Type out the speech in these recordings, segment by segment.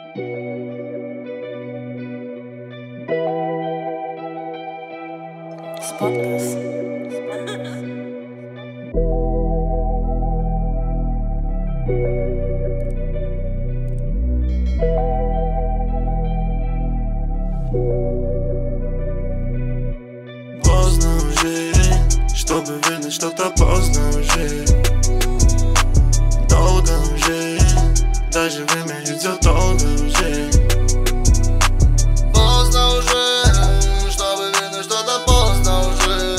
Споткнусь. Поздно уже, чтобы вернуть что-то поздно уже. Долго уже, даже время идет долго уже. Поздно уже, чтобы вернуть что-то поздно уже.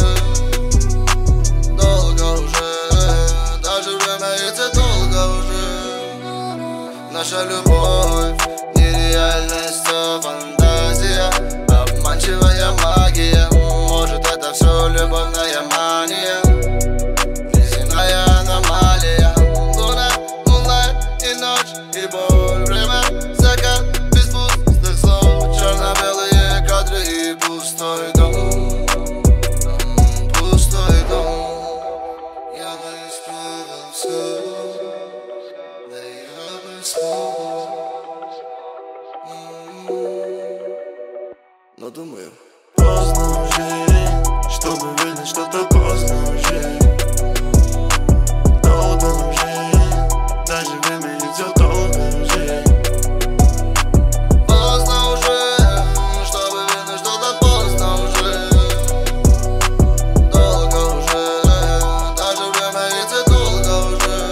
Долго уже, даже время идет долго уже. Наша любовь, нереальность, всё фантазия, обманчивая магия. Может, это все любовная мания, неземная аномалия. Луна и ночь, и боль, время, закат, без пустых слов. Черно-белые кадры и пустой дом. Пустой дом. Я бы исправил все, да я бы смог. Но думаю, Поздно уже, чтобы вернуть что-то поздно уже. Долго уже, даже время идет долго уже. поздно уже, чтобы вернуть что-то поздно уже. Долго уже, даже время идет долго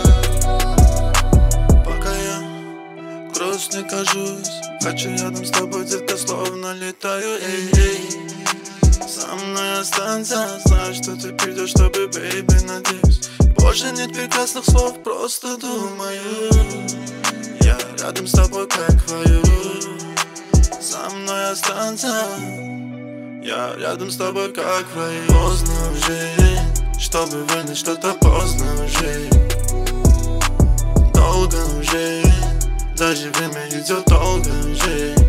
уже. Пока я грустно кажусь, хочу рядом с тобой, где-то словно летаю. Эй, со мной останься, знаю, что ты придешь, чтобы, бейби, надеюсь. Больше нет прекрасных слов, просто думаю. Я рядом с тобой, как хвою. Со мной останься, я рядом с тобой, как в раю. Поздно уже, чтобы вернуть что-то поздно уже. Долго уже, даже время идет долго уже.